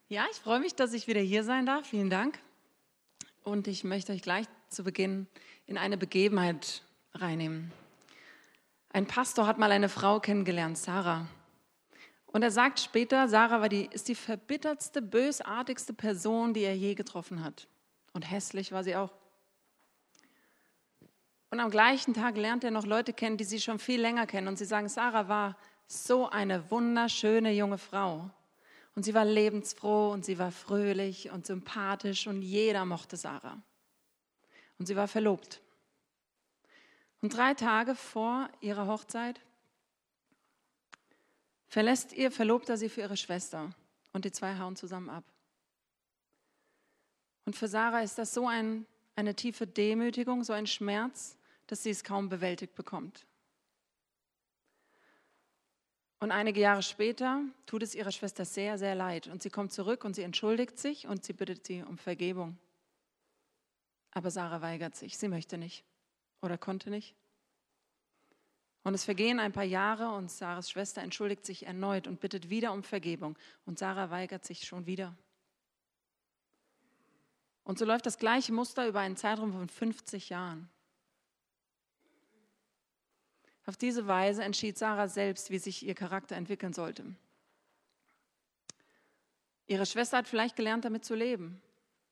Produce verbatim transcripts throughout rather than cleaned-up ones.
Ja, ich freue mich, dass ich wieder hier sein darf. Vielen Dank. Und ich möchte euch gleich zu Beginn in eine Begebenheit reinnehmen. Ein Pastor hat mal eine Frau kennengelernt, Sarah. Und er sagt später, Sarah war die, ist die verbittertste, bösartigste Person, die er je getroffen hat. Und hässlich war sie auch. Und am gleichen Tag lernt er noch Leute kennen, die sie schon viel länger kennen. Und sie sagen, Sarah war so eine wunderschöne junge Frau. Und sie war lebensfroh und sie war fröhlich und sympathisch und jeder mochte Sarah. Und sie war verlobt. Und drei Tage vor ihrer Hochzeit verlässt ihr Verlobter sie für ihre Schwester und die zwei hauen zusammen ab. Und für Sarah ist das so ein, eine tiefe Demütigung, so ein Schmerz, dass sie es kaum bewältigt bekommt. Und einige Jahre später tut es ihrer Schwester sehr, sehr leid. Und sie kommt zurück und sie entschuldigt sich und sie bittet sie um Vergebung. Aber Sarah weigert sich. Sie möchte nicht oder konnte nicht. Und es vergehen ein paar Jahre und Sarahs Schwester entschuldigt sich erneut und bittet wieder um Vergebung. Und Sarah weigert sich schon wieder. Und so läuft das gleiche Muster über einen Zeitraum von fünfzig Jahren. Auf diese Weise entschied Sarah selbst, wie sich ihr Charakter entwickeln sollte. Ihre Schwester hat vielleicht gelernt, damit zu leben.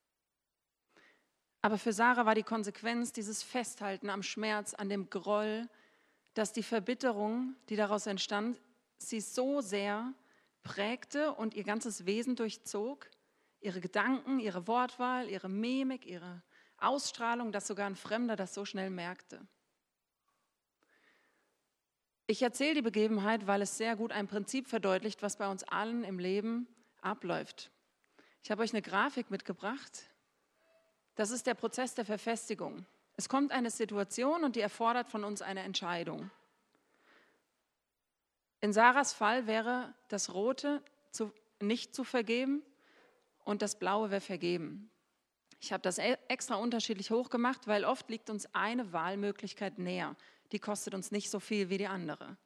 Aber für Sarah war die Konsequenz dieses Festhalten am Schmerz, an dem Groll, dass die Verbitterung, die daraus entstand, sie so sehr prägte und ihr ganzes Wesen durchzog, ihre Gedanken, ihre Wortwahl, ihre Mimik, ihre Ausstrahlung, dass sogar ein Fremder das so schnell merkte. Ich erzähle die Begebenheit, weil es sehr gut ein Prinzip verdeutlicht, was bei uns allen im Leben abläuft. Ich habe euch eine Grafik mitgebracht. Das ist der Prozess der Verfestigung. Es kommt eine Situation und die erfordert von uns eine Entscheidung. In Sarahs Fall wäre das Rote zu, nicht zu vergeben und das Blaue wäre vergeben. Ich habe das extra unterschiedlich hochgemacht, weil oft liegt uns eine Wahlmöglichkeit näher. Die kostet uns nicht so viel wie die andere.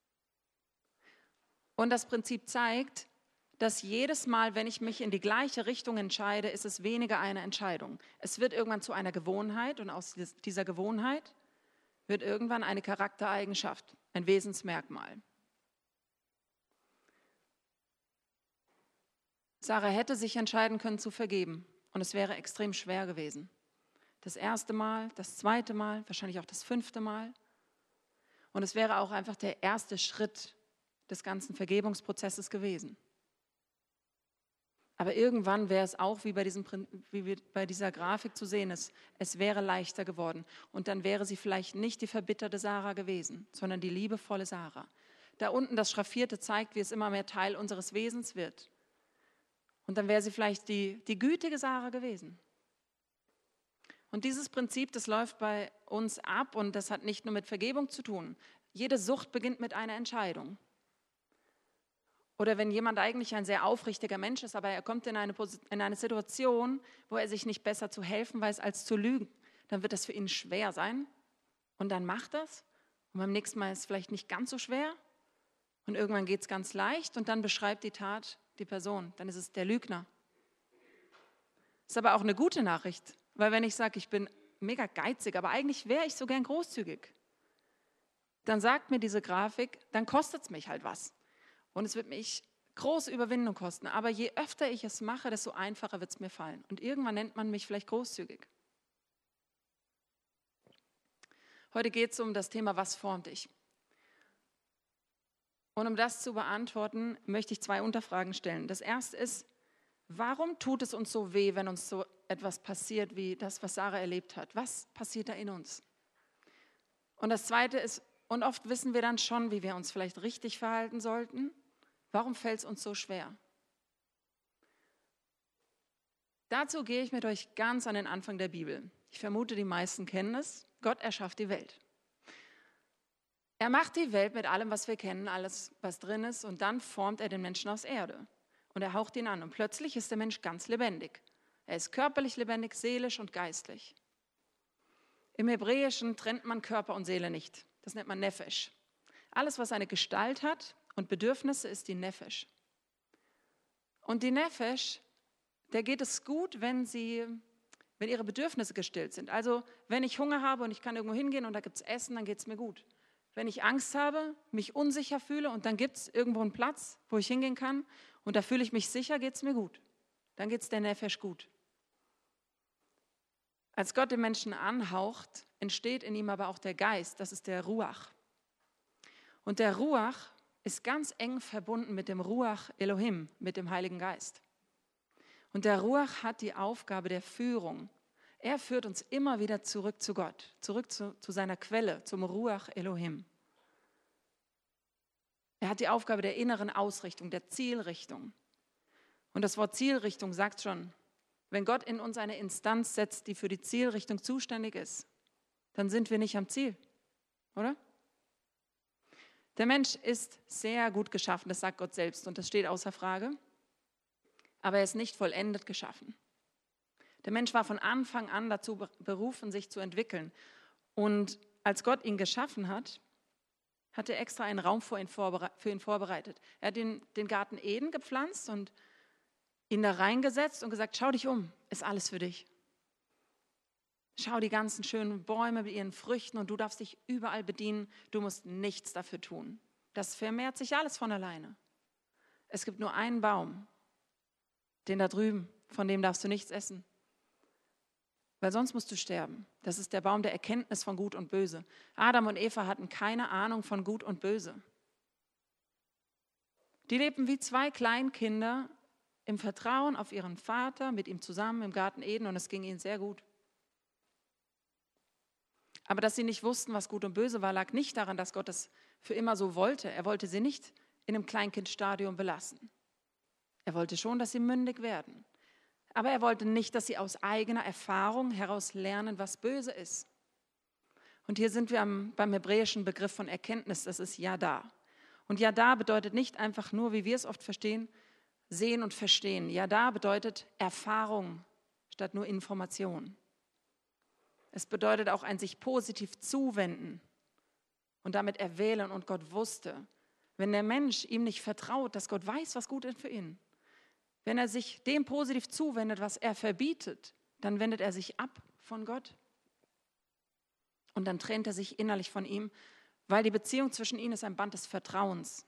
Und das Prinzip zeigt, dass jedes Mal, wenn ich mich in die gleiche Richtung entscheide, ist es weniger eine Entscheidung. Es wird irgendwann zu einer Gewohnheit und aus dieser Gewohnheit wird irgendwann eine Charaktereigenschaft, ein Wesensmerkmal. Sarah hätte sich entscheiden können zu vergeben und es wäre extrem schwer gewesen. Das erste Mal, das zweite Mal, wahrscheinlich auch das fünfte Mal. Und es wäre auch einfach der erste Schritt des ganzen Vergebungsprozesses gewesen. Aber irgendwann wäre es auch, wie bei, diesem, wie bei dieser Grafik zu sehen ist, es wäre leichter geworden. Und dann wäre sie vielleicht nicht die verbitterte Sarah gewesen, sondern die liebevolle Sarah. Da unten das Schraffierte zeigt, wie es immer mehr Teil unseres Wesens wird. Und dann wäre sie vielleicht die, die gütige Sarah gewesen. Und dieses Prinzip, das läuft bei uns ab und das hat nicht nur mit Vergebung zu tun. Jede Sucht beginnt mit einer Entscheidung. Oder wenn jemand eigentlich ein sehr aufrichtiger Mensch ist, aber er kommt in eine, in eine Situation, wo er sich nicht besser zu helfen weiß, als zu lügen, dann wird das für ihn schwer sein. Und dann macht das. Und beim nächsten Mal ist es vielleicht nicht ganz so schwer. Und irgendwann geht es ganz leicht und dann beschreibt die Tat die Person. Dann ist es der Lügner. Das ist aber auch eine gute Nachricht. Weil wenn ich sage, ich bin mega geizig, aber eigentlich wäre ich so gern großzügig, dann sagt mir diese Grafik, dann kostet es mich halt was. Und es wird mich große Überwindung kosten. Aber je öfter ich es mache, desto einfacher wird es mir fallen. Und irgendwann nennt man mich vielleicht großzügig. Heute geht es um das Thema, was formt dich? Und um das zu beantworten, möchte ich zwei Unterfragen stellen. Das erste ist, warum tut es uns so weh, wenn uns so etwas passiert wie das, was Sarah erlebt hat? Was passiert da in uns? Und das Zweite ist, und oft wissen wir dann schon, wie wir uns vielleicht richtig verhalten sollten. Warum fällt es uns so schwer? Dazu gehe ich mit euch ganz an den Anfang der Bibel. Ich vermute, die meisten kennen es. Gott erschafft die Welt. Er macht die Welt mit allem, was wir kennen, alles, was drin ist, und dann formt er den Menschen aus Erde. Und er haucht ihn an und plötzlich ist der Mensch ganz lebendig. Er ist körperlich lebendig, seelisch und geistlich. Im Hebräischen trennt man Körper und Seele nicht. Das nennt man Nefesh. Alles, was eine Gestalt hat und Bedürfnisse, ist die Nefesh. Und die Nefesh der geht es gut, wenn sie, wenn ihre Bedürfnisse gestillt sind. Also wenn ich Hunger habe und ich kann irgendwo hingehen und da gibt es Essen, dann geht es mir gut. Wenn ich Angst habe, mich unsicher fühle und dann gibt es irgendwo einen Platz, wo ich hingehen kann und da fühle ich mich sicher, geht es mir gut. Dann geht es der Nefesh gut. Als Gott den Menschen anhaucht, entsteht in ihm aber auch der Geist, das ist der Ruach. Und der Ruach ist ganz eng verbunden mit dem Ruach Elohim, mit dem Heiligen Geist. Und der Ruach hat die Aufgabe der Führung. Er führt uns immer wieder zurück zu Gott, zurück zu, zu seiner Quelle, zum Ruach Elohim. Er hat die Aufgabe der inneren Ausrichtung, der Zielrichtung. Und das Wort Zielrichtung sagt schon, wenn Gott in uns eine Instanz setzt, die für die Zielrichtung zuständig ist, dann sind wir nicht am Ziel, oder? Der Mensch ist sehr gut geschaffen, das sagt Gott selbst und das steht außer Frage, aber er ist nicht vollendet geschaffen. Der Mensch war von Anfang an dazu berufen, sich zu entwickeln. Und als Gott ihn geschaffen hat, hat er extra einen Raum für ihn vorbereitet. Er hat den, den Garten Eden gepflanzt und ihn da reingesetzt und gesagt, schau dich um, ist alles für dich. Schau die ganzen schönen Bäume mit ihren Früchten und du darfst dich überall bedienen, du musst nichts dafür tun. Das vermehrt sich alles von alleine. Es gibt nur einen Baum, den da drüben, von dem darfst du nichts essen. Weil sonst musst du sterben. Das ist der Baum der Erkenntnis von Gut und Böse. Adam und Eva hatten keine Ahnung von Gut und Böse. Die lebten wie zwei Kleinkinder im Vertrauen auf ihren Vater, mit ihm zusammen im Garten Eden und es ging ihnen sehr gut. Aber dass sie nicht wussten, was Gut und Böse war, lag nicht daran, dass Gott es für immer so wollte. Er wollte sie nicht in einem Kleinkindstadium belassen. Er wollte schon, dass sie mündig werden. Aber er wollte nicht, dass sie aus eigener Erfahrung heraus lernen, was böse ist. Und hier sind wir am, beim hebräischen Begriff von Erkenntnis, das ist Yada. Und Yada bedeutet nicht einfach nur, wie wir es oft verstehen, sehen und verstehen. Yada bedeutet Erfahrung statt nur Information. Es bedeutet auch ein sich positiv zuwenden und damit erwählen. Und Gott wusste, wenn der Mensch ihm nicht vertraut, dass Gott weiß, was gut ist für ihn, wenn er sich dem positiv zuwendet, was er verbietet, dann wendet er sich ab von Gott. Und dann trennt er sich innerlich von ihm, weil die Beziehung zwischen ihnen ist ein Band des Vertrauens.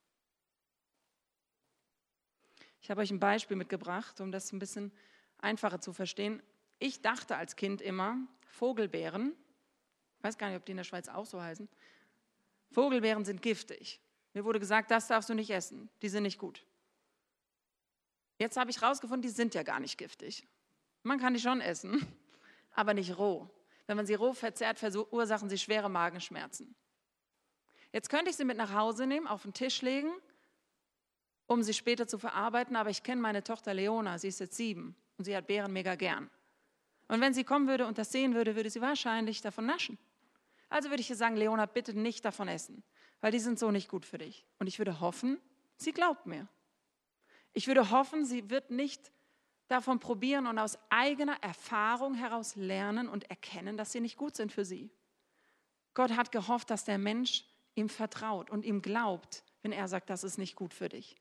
Ich habe euch ein Beispiel mitgebracht, um das ein bisschen einfacher zu verstehen. Ich dachte als Kind immer, Vogelbeeren, ich weiß gar nicht, ob die in der Schweiz auch so heißen, Vogelbeeren sind giftig. Mir wurde gesagt, das darfst du nicht essen, die sind nicht gut. Jetzt habe ich rausgefunden, die sind ja gar nicht giftig. Man kann die schon essen, aber nicht roh. Wenn man sie roh verzehrt, verursachen sie schwere Magenschmerzen. Jetzt könnte ich sie mit nach Hause nehmen, auf den Tisch legen, um sie später zu verarbeiten, aber ich kenne meine Tochter Leona, sie ist jetzt sieben und sie hat Beeren mega gern. Und wenn sie kommen würde und das sehen würde, würde sie wahrscheinlich davon naschen. Also würde ich ihr sagen, Leona, bitte nicht davon essen, weil die sind so nicht gut für dich. Und ich würde hoffen, sie glaubt mir. Ich würde hoffen, sie wird nicht davon probieren und aus eigener Erfahrung heraus lernen und erkennen, dass sie nicht gut sind für sie. Gott hat gehofft, dass der Mensch ihm vertraut und ihm glaubt, wenn er sagt, das ist nicht gut für dich.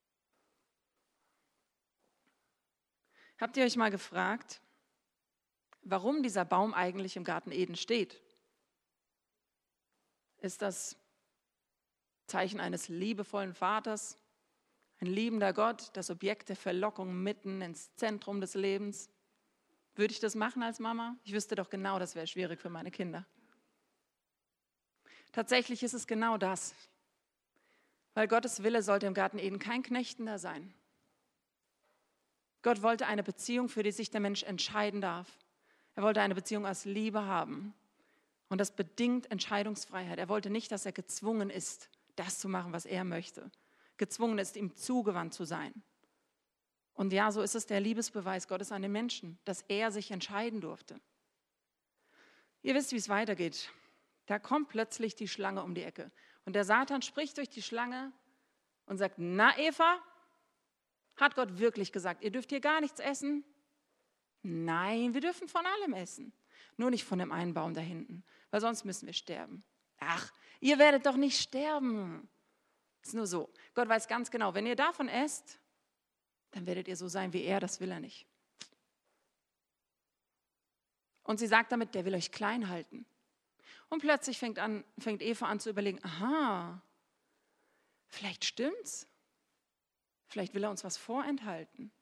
Habt ihr euch mal gefragt, warum dieser Baum eigentlich im Garten Eden steht? Ist das Zeichen eines liebevollen Vaters? Ein liebender Gott, das Objekt der Verlockung mitten ins Zentrum des Lebens. Würde ich das machen als Mama? Ich wüsste doch genau, das wäre schwierig für meine Kinder. Tatsächlich ist es genau das. Weil Gottes Wille sollte im Garten Eden kein Knechtender sein. Gott wollte eine Beziehung, für die sich der Mensch entscheiden darf. Er wollte eine Beziehung aus Liebe haben. Und das bedingt Entscheidungsfreiheit. Er wollte nicht, dass er gezwungen ist, das zu machen, was er möchte. Gezwungen ist, ihm zugewandt zu sein. Und ja, so ist es der Liebesbeweis Gottes an den Menschen, dass er sich entscheiden durfte. Ihr wisst, wie es weitergeht. Da kommt plötzlich die Schlange um die Ecke. Und der Satan spricht durch die Schlange und sagt, na Eva, hat Gott wirklich gesagt, ihr dürft hier gar nichts essen? Nein, wir dürfen von allem essen. Nur nicht von dem einen Baum da hinten, weil sonst müssen wir sterben. Ach, ihr werdet doch nicht sterben. Ist nur so. Gott weiß ganz genau, wenn ihr davon esst, dann werdet ihr so sein wie er, das will er nicht. Und sie sagt damit, der will euch klein halten. Und plötzlich fängt, an, fängt Eva an zu überlegen, aha, vielleicht stimmt's. Vielleicht will er uns was vorenthalten.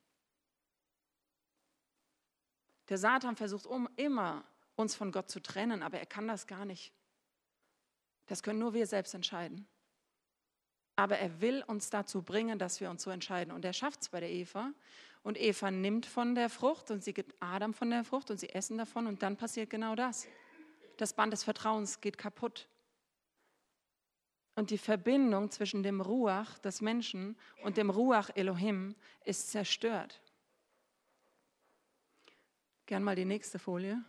Der Satan versucht um immer, uns von Gott zu trennen, aber er kann das gar nicht. Das können nur wir selbst entscheiden. Aber er will uns dazu bringen, dass wir uns so entscheiden. Und er schafft es bei der Eva. Und Eva nimmt von der Frucht und sie gibt Adam von der Frucht und sie essen davon. Und dann passiert genau das. Das Band des Vertrauens geht kaputt. Und die Verbindung zwischen dem Ruach des Menschen und dem Ruach Elohim ist zerstört. Gern mal die nächste Folie.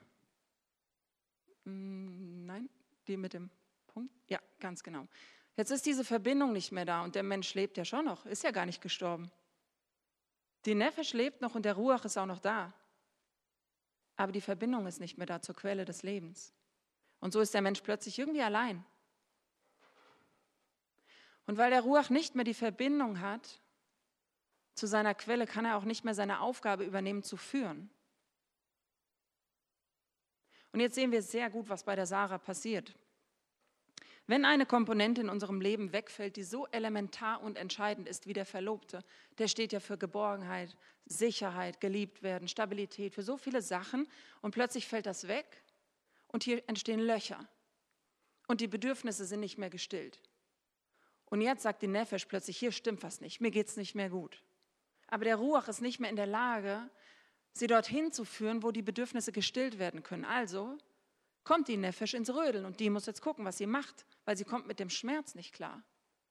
Nein, die mit dem Punkt. Ja, ganz genau. Jetzt ist diese Verbindung nicht mehr da und der Mensch lebt ja schon noch, ist ja gar nicht gestorben. Die Nefesh lebt noch und der Ruach ist auch noch da. Aber die Verbindung ist nicht mehr da zur Quelle des Lebens. Und so ist der Mensch plötzlich irgendwie allein. Und weil der Ruach nicht mehr die Verbindung hat zu seiner Quelle, kann er auch nicht mehr seine Aufgabe übernehmen zu führen. Und jetzt sehen wir sehr gut, was bei der Sarah passiert. Wenn eine Komponente in unserem Leben wegfällt, die so elementar und entscheidend ist wie der Verlobte, der steht ja für Geborgenheit, Sicherheit, geliebt werden, Stabilität, für so viele Sachen und plötzlich fällt das weg und hier entstehen Löcher und die Bedürfnisse sind nicht mehr gestillt. Und jetzt sagt die Nefesh plötzlich, hier stimmt was nicht, mir geht es nicht mehr gut. Aber der Ruach ist nicht mehr in der Lage, sie dorthin zu führen, wo die Bedürfnisse gestillt werden können. Also kommt die Nefesh ins Rödeln und die muss jetzt gucken, was sie macht, weil sie kommt mit dem Schmerz nicht klar.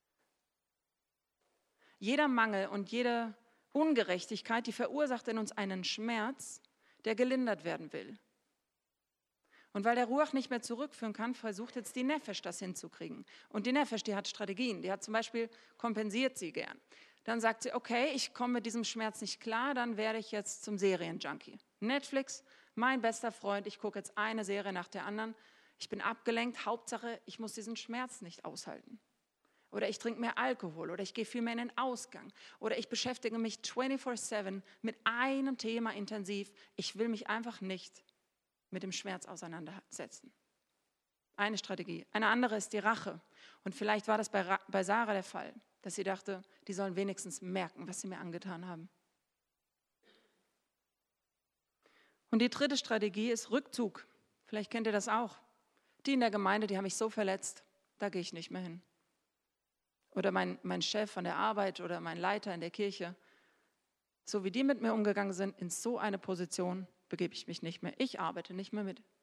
Jeder Mangel und jede Ungerechtigkeit, die verursacht in uns einen Schmerz, der gelindert werden will. Und weil der Ruach nicht mehr zurückführen kann, versucht jetzt die Nefesh das hinzukriegen. Und die Nefesh, die hat Strategien, die hat zum Beispiel, kompensiert sie gern. Dann sagt sie, okay, ich komme mit diesem Schmerz nicht klar, dann werde ich jetzt zum Serienjunkie. Netflix, mein bester Freund, ich gucke jetzt eine Serie nach der anderen. Ich bin abgelenkt, Hauptsache, ich muss diesen Schmerz nicht aushalten. Oder ich trinke mehr Alkohol oder ich gehe viel mehr in den Ausgang. Oder ich beschäftige mich vierundzwanzig sieben mit einem Thema intensiv. Ich will mich einfach nicht mit dem Schmerz auseinandersetzen. Eine Strategie. Eine andere ist die Rache. Und vielleicht war das bei, Ra- bei Sarah der Fall, dass sie dachte, die sollen wenigstens merken, was sie mir angetan haben. Und die dritte Strategie ist Rückzug. Vielleicht kennt ihr das auch. Die in der Gemeinde, die haben mich so verletzt, da gehe ich nicht mehr hin. Oder mein, mein Chef von der Arbeit oder mein Leiter in der Kirche. So wie die mit mir umgegangen sind, in so eine Position begebe ich mich nicht mehr. Ich arbeite nicht mehr mit.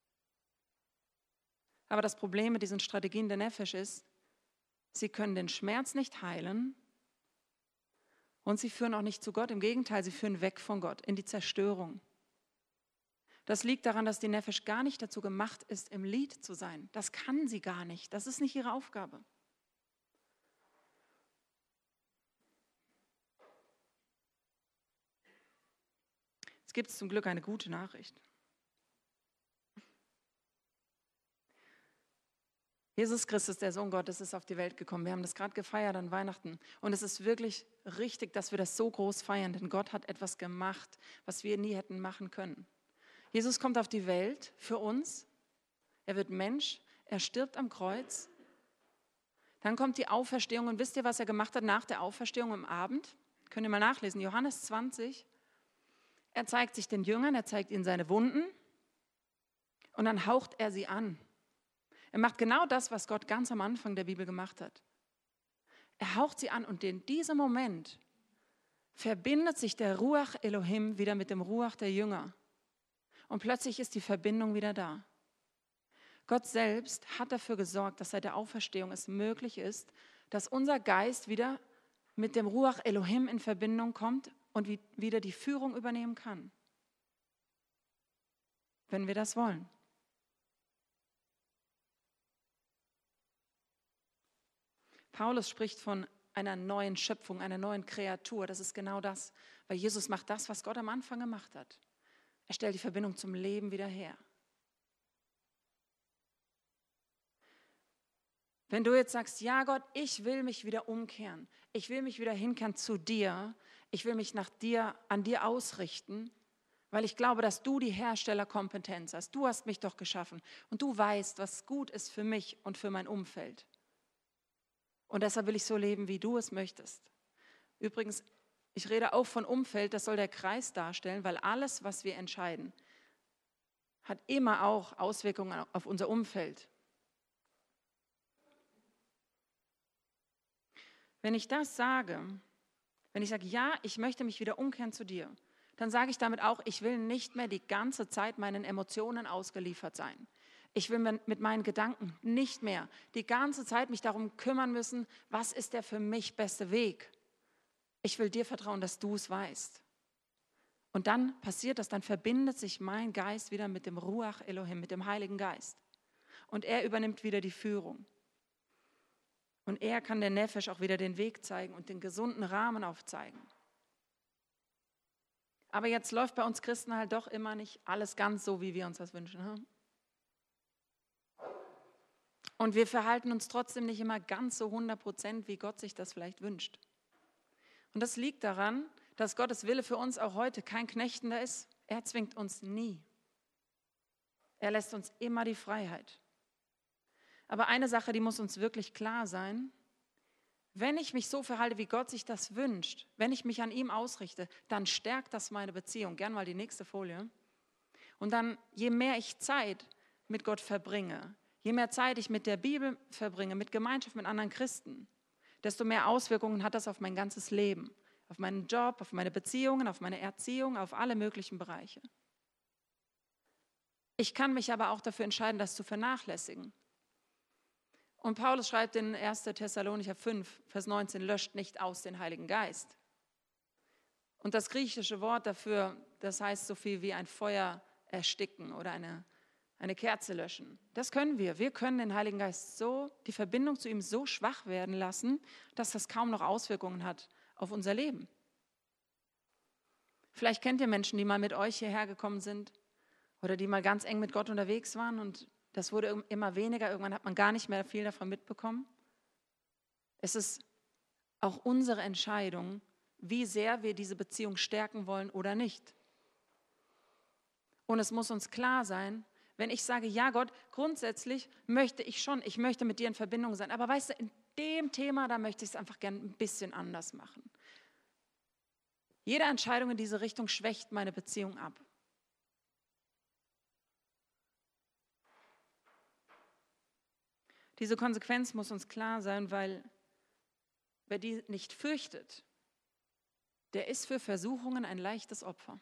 Aber das Problem mit diesen Strategien der Nefesh ist, sie können den Schmerz nicht heilen und sie führen auch nicht zu Gott. Im Gegenteil, sie führen weg von Gott, in die Zerstörung. Das liegt daran, dass die Nefesh gar nicht dazu gemacht ist, im Lied zu sein. Das kann sie gar nicht. Das ist nicht ihre Aufgabe. Jetzt gibt es zum Glück eine gute Nachricht. Jesus Christus, der Sohn Gottes, ist auf die Welt gekommen. Wir haben das gerade gefeiert an Weihnachten. Und es ist wirklich richtig, dass wir das so groß feiern, denn Gott hat etwas gemacht, was wir nie hätten machen können. Jesus kommt auf die Welt für uns. Er wird Mensch, er stirbt am Kreuz. Dann kommt die Auferstehung. Und wisst ihr, was er gemacht hat nach der Auferstehung am Abend? Könnt ihr mal nachlesen, Johannes zwanzig. Er zeigt sich den Jüngern, er zeigt ihnen seine Wunden und dann haucht er sie an. Er macht genau das, was Gott ganz am Anfang der Bibel gemacht hat. Er haucht sie an und in diesem Moment verbindet sich der Ruach Elohim wieder mit dem Ruach der Jünger. Und plötzlich ist die Verbindung wieder da. Gott selbst hat dafür gesorgt, dass seit der Auferstehung es möglich ist, dass unser Geist wieder mit dem Ruach Elohim in Verbindung kommt und wieder die Führung übernehmen kann. Wenn wir das wollen. Paulus spricht von einer neuen Schöpfung, einer neuen Kreatur. Das ist genau das, weil Jesus macht das, was Gott am Anfang gemacht hat. Er stellt die Verbindung zum Leben wieder her. Wenn du jetzt sagst, ja Gott, ich will mich wieder umkehren, ich will mich wieder hinkehren zu dir, Ich will mich nach dir, an dir ausrichten, weil ich glaube, dass du die Herstellerkompetenz hast. Du hast mich doch geschaffen und du weißt, was gut ist für mich und für mein Umfeld. Und deshalb will ich so leben, wie du es möchtest. Übrigens, ich rede auch von Umfeld, das soll der Kreis darstellen, weil alles, was wir entscheiden, hat immer auch Auswirkungen auf unser Umfeld. Wenn ich das sage, wenn ich sage, ja, ich möchte mich wieder umkehren zu dir, dann sage ich damit auch, ich will nicht mehr die ganze Zeit meinen Emotionen ausgeliefert sein. Ich will mit meinen Gedanken nicht mehr die ganze Zeit mich darum kümmern müssen, was ist der für mich beste Weg. Ich will dir vertrauen, dass du es weißt. Und dann passiert das, dann verbindet sich mein Geist wieder mit dem Ruach Elohim, mit dem Heiligen Geist. Und er übernimmt wieder die Führung. Und er kann der Nefesh auch wieder den Weg zeigen und den gesunden Rahmen aufzeigen. Aber jetzt läuft bei uns Christen halt doch immer nicht alles ganz so, wie wir uns das wünschen. Hm? Und wir verhalten uns trotzdem nicht immer ganz so hundert Prozent, wie Gott sich das vielleicht wünscht. Und das liegt daran, dass Gottes Wille für uns auch heute kein Knechtender ist. Er zwingt uns nie. Er lässt uns immer die Freiheit. Aber eine Sache, die muss uns wirklich klar sein: Wenn ich mich so verhalte, wie Gott sich das wünscht, wenn ich mich an ihm ausrichte, dann stärkt das meine Beziehung. Gern mal die nächste Folie. Und dann, je mehr ich Zeit mit Gott verbringe, je mehr Zeit ich mit der Bibel verbringe, mit Gemeinschaft mit anderen Christen, desto mehr Auswirkungen hat das auf mein ganzes Leben, auf meinen Job, auf meine Beziehungen, auf meine Erziehung, auf alle möglichen Bereiche. Ich kann mich aber auch dafür entscheiden, das zu vernachlässigen. Und Paulus schreibt in erster Thessalonicher fünf, Vers neunzehn, löscht nicht aus den Heiligen Geist. Und das griechische Wort dafür, das heißt so viel wie ein Feuer ersticken oder eine, eine Kerze löschen. Das können wir. Wir können den Heiligen Geist so, die Verbindung zu ihm so schwach werden lassen, dass das kaum noch Auswirkungen hat auf unser Leben. Vielleicht kennt ihr Menschen, die mal mit euch hierher gekommen sind oder die mal ganz eng mit Gott unterwegs waren und das wurde immer weniger, irgendwann hat man gar nicht mehr viel davon mitbekommen. Es ist auch unsere Entscheidung, wie sehr wir diese Beziehung stärken wollen oder nicht. Und es muss uns klar sein, wenn ich sage, ja Gott, grundsätzlich möchte ich schon, ich möchte mit dir in Verbindung sein, aber weißt du, in dem Thema, da möchte ich es einfach gerne ein bisschen anders machen. Jede Entscheidung in diese Richtung schwächt meine Beziehung ab. Diese Konsequenz muss uns klar sein, weil wer die nicht fürchtet, der ist für Versuchungen ein leichtes Opfer.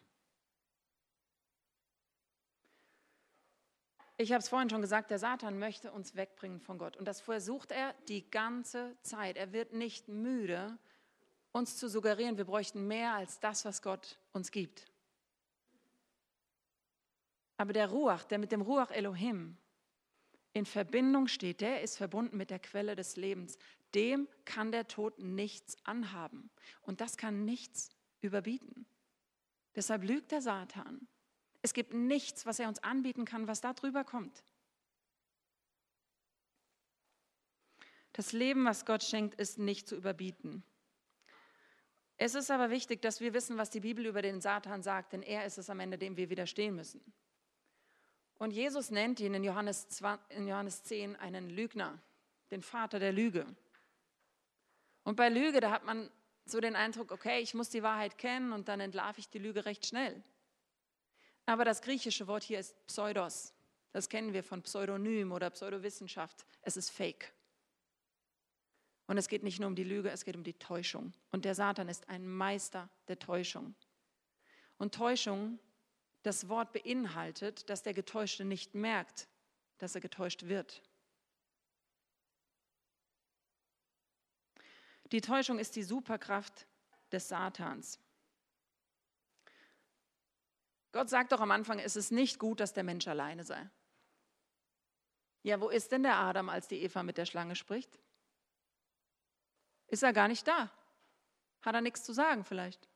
Ich habe es vorhin schon gesagt, der Satan möchte uns wegbringen von Gott. Und das versucht er die ganze Zeit. Er wird nicht müde, uns zu suggerieren, wir bräuchten mehr als das, was Gott uns gibt. Aber der Ruach, der mit dem Ruach Elohim in Verbindung steht, der ist verbunden mit der Quelle des Lebens. Dem kann der Tod nichts anhaben. Und das kann nichts überbieten. Deshalb lügt der Satan. Es gibt nichts, was er uns anbieten kann, was da drüber kommt. Das Leben, was Gott schenkt, ist nicht zu überbieten. Es ist aber wichtig, dass wir wissen, was die Bibel über den Satan sagt, denn er ist es am Ende, dem wir widerstehen müssen. Und Jesus nennt ihn in Johannes zehn einen Lügner, den Vater der Lüge. Und bei Lüge, da hat man so den Eindruck, okay, ich muss die Wahrheit kennen und dann entlarve ich die Lüge recht schnell. Aber das griechische Wort hier ist Pseudos. Das kennen wir von Pseudonym oder Pseudowissenschaft. Es ist Fake. Und es geht nicht nur um die Lüge, es geht um die Täuschung. Und der Satan ist ein Meister der Täuschung. Und Täuschung, das Wort beinhaltet, dass der Getäuschte nicht merkt, dass er getäuscht wird. Die Täuschung ist die Superkraft des Satans. Gott sagt doch am Anfang, es ist nicht gut, dass der Mensch alleine sei. Ja, wo ist denn der Adam, als die Eva mit der Schlange spricht? Ist er gar nicht da? Hat er nichts zu sagen vielleicht?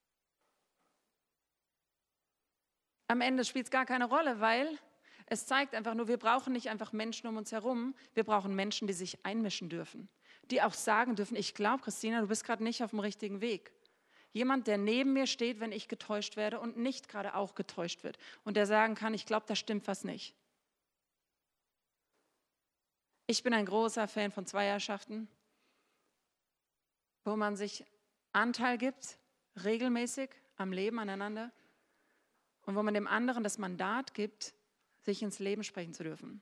Am Ende spielt es gar keine Rolle, weil es zeigt einfach nur, wir brauchen nicht einfach Menschen um uns herum, wir brauchen Menschen, die sich einmischen dürfen, die auch sagen dürfen, ich glaube, Christina, du bist gerade nicht auf dem richtigen Weg. Jemand, der neben mir steht, wenn ich getäuscht werde und nicht gerade auch getäuscht wird. Und der sagen kann, ich glaube, da stimmt was nicht. Ich bin ein großer Fan von Zweierschaften, wo man sich Anteil gibt, regelmäßig am Leben aneinander und wo man dem anderen das Mandat gibt, sich ins Leben sprechen zu dürfen.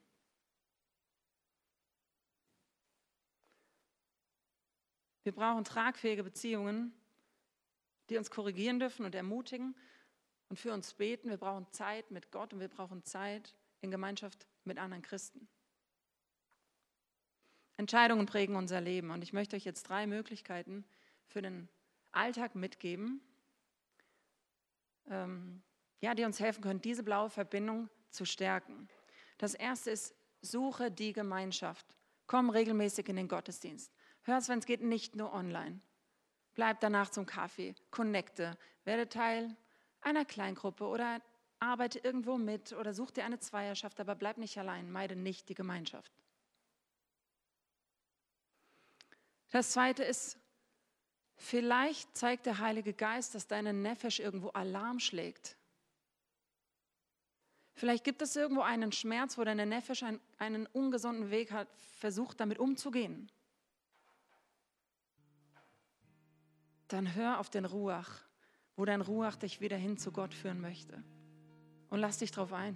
Wir brauchen tragfähige Beziehungen, die uns korrigieren dürfen und ermutigen und für uns beten. Wir brauchen Zeit mit Gott und wir brauchen Zeit in Gemeinschaft mit anderen Christen. Entscheidungen prägen unser Leben und ich möchte euch jetzt drei Möglichkeiten für den Alltag mitgeben, ähm, ja, die uns helfen können, diese blaue Verbindung zu stärken. Das erste ist, suche die Gemeinschaft. Komm regelmäßig in den Gottesdienst. Hör es, wenn es geht, nicht nur online. Bleib danach zum Kaffee, connecte, werde Teil einer Kleingruppe oder arbeite irgendwo mit oder such dir eine Zweierschaft, aber bleib nicht allein, meide nicht die Gemeinschaft. Das zweite ist, vielleicht zeigt der Heilige Geist, dass deine Nefesh irgendwo Alarm schlägt. Vielleicht gibt es irgendwo einen Schmerz, wo deine Nefesh einen, einen ungesunden Weg hat, versucht damit umzugehen. Dann hör auf den Ruach, wo dein Ruach dich wieder hin zu Gott führen möchte. Und lass dich drauf ein.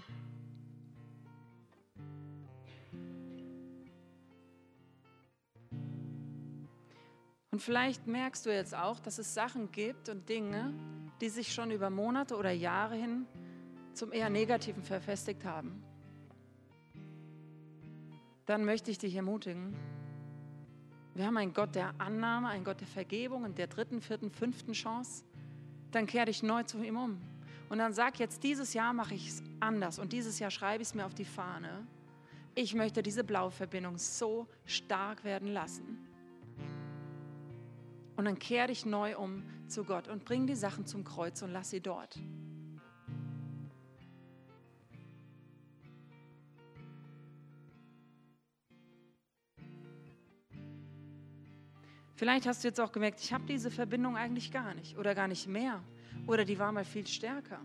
Und vielleicht merkst du jetzt auch, dass es Sachen gibt und Dinge, die sich schon über Monate oder Jahre hin zum eher Negativen verfestigt haben. Dann möchte ich dich ermutigen, wir haben einen Gott der Annahme, einen Gott der Vergebung und der dritten, vierten, fünften Chance. Dann kehr dich neu zu ihm um. Und dann sag jetzt, dieses Jahr mache ich es anders und dieses Jahr schreibe ich es mir auf die Fahne. Ich möchte diese blaue Verbindung so stark werden lassen. Und dann kehr dich neu um zu Gott und bring die Sachen zum Kreuz und lass sie dort. Vielleicht hast du jetzt auch gemerkt, ich habe diese Verbindung eigentlich gar nicht oder gar nicht mehr. Oder die war mal viel stärker.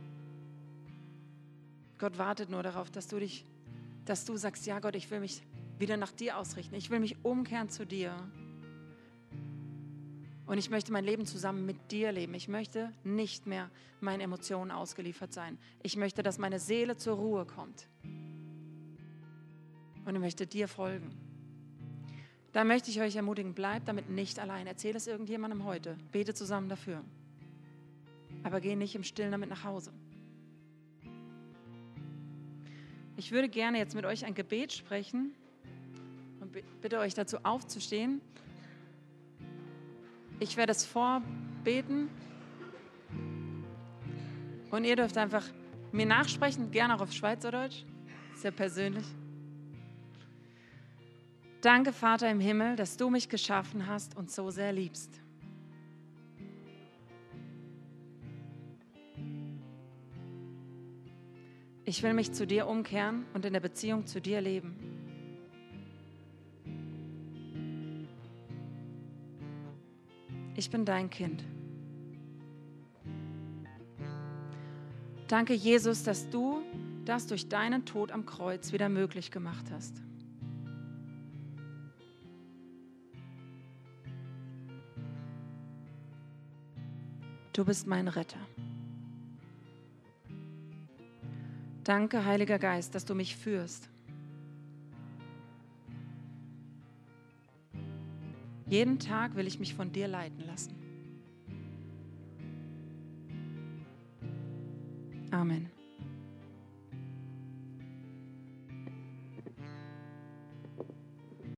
Gott wartet nur darauf, dass du dich, dass du sagst, ja Gott, ich will mich wieder nach dir ausrichten. Ich will mich umkehren zu dir. Und ich möchte mein Leben zusammen mit dir leben. Ich möchte nicht mehr meinen Emotionen ausgeliefert sein. Ich möchte, dass meine Seele zur Ruhe kommt. Und ich möchte dir folgen. Da möchte ich euch ermutigen, bleibt damit nicht allein. Erzähl es irgendjemandem heute. Bete zusammen dafür. Aber geh nicht im Stillen damit nach Hause. Ich würde gerne jetzt mit euch ein Gebet sprechen und bitte euch dazu aufzustehen. Ich werde es vorbeten und ihr dürft einfach mir nachsprechen, gerne auch auf Schweizerdeutsch, sehr persönlich. Danke, Vater im Himmel, dass du mich geschaffen hast und so sehr liebst. Ich will mich zu dir umkehren und in der Beziehung zu dir leben. Ich bin dein Kind. Danke, Jesus, dass du das durch deinen Tod am Kreuz wieder möglich gemacht hast. Du bist mein Retter. Danke, Heiliger Geist, dass du mich führst. Jeden Tag will ich mich von dir leiten lassen. Amen.